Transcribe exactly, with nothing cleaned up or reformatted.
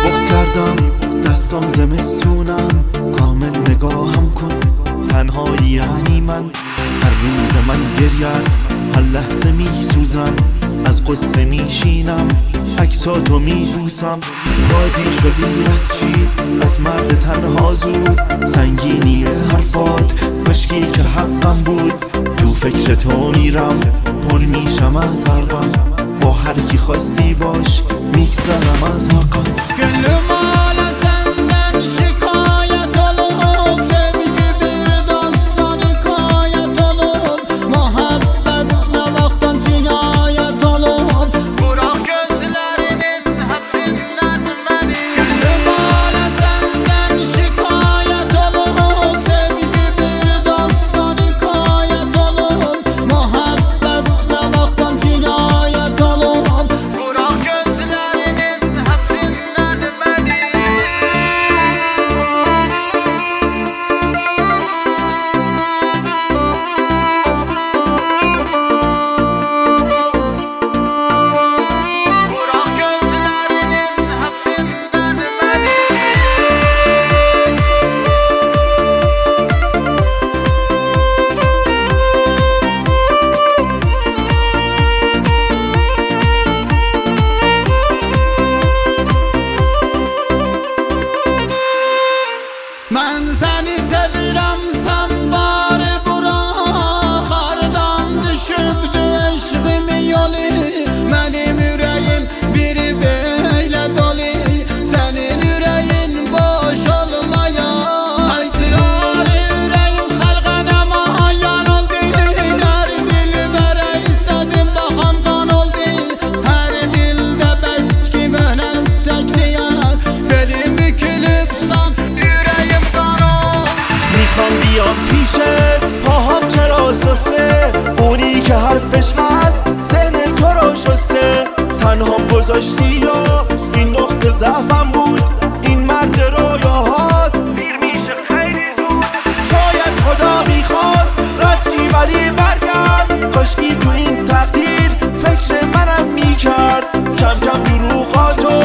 بغض کردم دستم زمستونم، کامل نگاهم کن تنهایی یعنی من. هر روز من گریه است، هر لحظه می سوزم، از قصه می شینم عکساتو می بوسم. بازی شدی رد از مرد تنها زود، سنگینی حرفات مشکی که حقم بود. تو فکر تو میرم پر میشم از حرفم، با هر کی خواستی باش میگذرم از حقم. Mən səni sevirəm, sən bari bura. Xardan düşübdü eşqimi yolu, mənim ürəyim bir belə dolu. Sənin ürəyin boş olmaya, ay siyali ürəyim xəlqənə mahayar oldu. Hər dilbərə istədim baxam qan oldu, hər dildə bəs ki məhnət çəkdiyər. Belim bükülüb san میخوام بیام پیشت، پاهم چرا سسته، اونی که حرفش هست ذهن تو رو شسته. تنهام گذاشتی یا این نقطه ضعفم بود، این مرد رویاهات پیر میشه خیلی زود. شاید خدا میخواست رد چی ولی برگرد، کاشکی تو این تقدیر فکر منم میکرد. کم کم دروغاتو